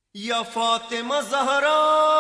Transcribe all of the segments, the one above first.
یا فاطمہ زہرا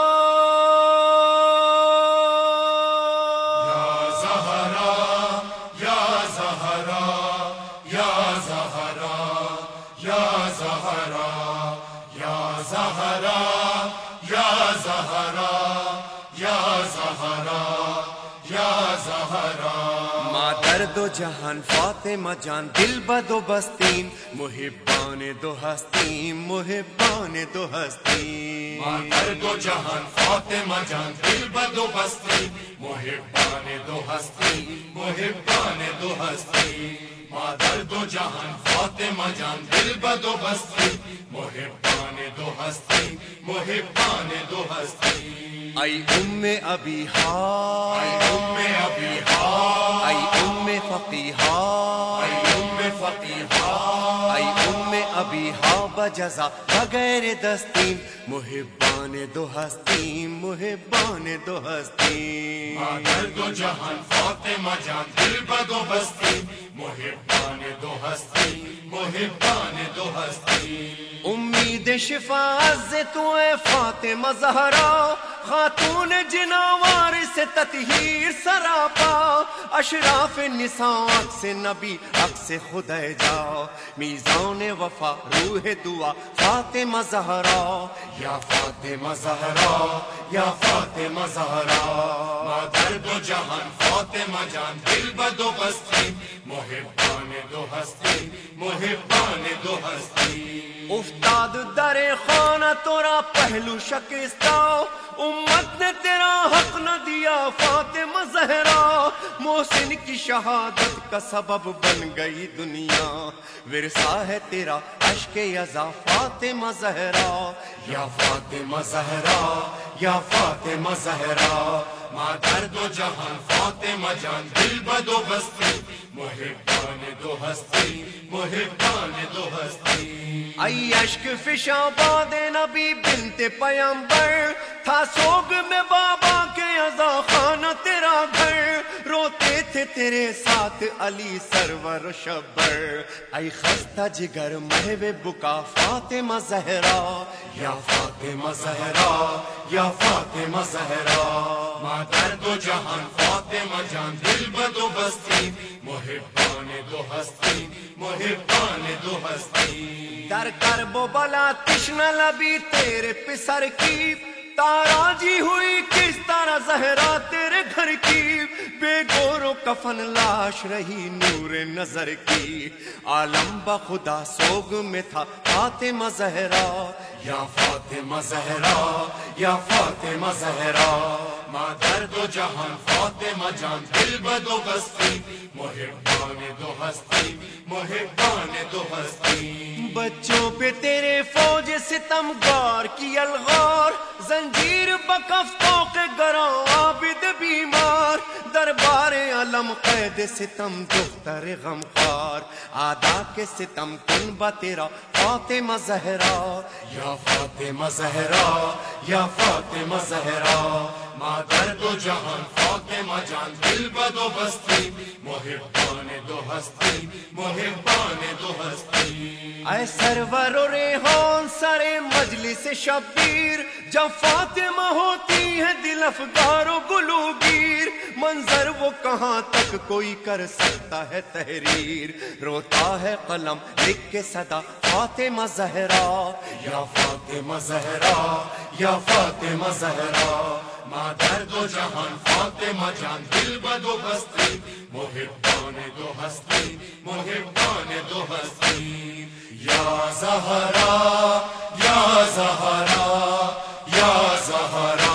یا زہرا یا زہرا یا زہرا یا زہرا یا زہرا یا زہرا یا زہرا یا زہرا ماں درد و جہان فاطمہ جان دل بدو بستین محبان دو ہستین محبان دو ہستین ماں درد و جہان فاطمہ جان دل بدو بستی محبان دو ہستی محبان دو ہستی ماں درد و جہان فاطمہ جان دل بدو بستی محبان دو ہستی محبان دو ہستی ای ام ابیہا اے ام ابیہا ای ام فقیہا اے ام فقیہا ای ام ابیہا بجزا بغیر دستین محبان دو ہستین محبان دو ہستین ماں درد و جہان فاطمہ جان دل بدو بستی محبان دو ہستی محبان دو ہستی امید شفاعت سے تو اے فاطمہ زہرا خاتون جناوار سے تطہیر سراپا اشراف نساء سے نبی عکس خدا جا میزان وفا روح دعا فاطمہ زہرا یا فاطمہ زہرا یا فاطمہ زہرا ماں درد و جہان فاطمہ جان دل بدو بستی محبان دو ہستی محبان دو ہستی افتاد در خانہ تورا پہلو شکستہ امت نے تیرا حق نہ دیا فاطمہ زہرا محسن کی شہادت کا سبب بن گئی دنیا ورثہ ہے تیرا اشک یزا فاطمہ زہرا یا فاطمہ زہرا یا فاطمہ زہرا ماں درد و جہان فاطمہ جان دل بدو بستی محبان دو ہستی محبان دو ہستی ای اشک فشاں باد نبی بنت پیمبر تھا سوگ میں بابا کے عزا خانہ تیرا گھر روتے تھے تیرے ساتھ علی سرور شبر ای خستہ جگر محو بکا فاطمہ زہرا یا فاطمہ زہرا یا فاطمہ زہرا ماں درد و جہان فاطمہ جان دل بدو بستی محبان دو ہستی محبان دو ہستی در کرب و بلا تشنہ لبی تیرے پسر کی تاراجی ہوئی کس طرح زہرا تیرے گھر کی بے گور و کفن لاش رہی نور نظر کی عالم بخدا سوگ میں تھا فاطمہ زہرا یا فاطمہ زہرا یا فاطمہ زہرا ماں درد و جہان فاطمہ جان دل بدو بستی محبان دو ہستی محبان دو ہستی بچوں پہ تیرے فوج ستم گار کی الغار زنجیر بکف توق گراں عابد بیمار دربار علم قید ستم دختر غمخوار آدا کے ستم کن با تیرا فاطمہ زہرا یا فاطمہ زہرا یا فاطمہ زہرا ماں درد و جہان فاطمہ جان دل بدو بستی محبان دو ہستی محبان دو ہستی اے سرور و ریحان سر مجلس شبیر جب فاطمہ ہوتی ہے دل افگار و گلوگیر منظر وہ کہاں تک کوئی کر سکتا ہے تحریر روتا ہے قلم لکھ کے صدا فاطمہ زہرا یا فاطمہ زہرا یا فاطمہ زہرا ماں درد و جہان فاطمہ جان دل بدو بستی محبان دو ہستی محبان دو ہستی یا زہرا یا زہرا یا زہرا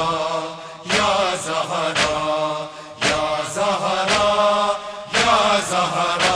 یا زہرا یا زہرا یا زہرا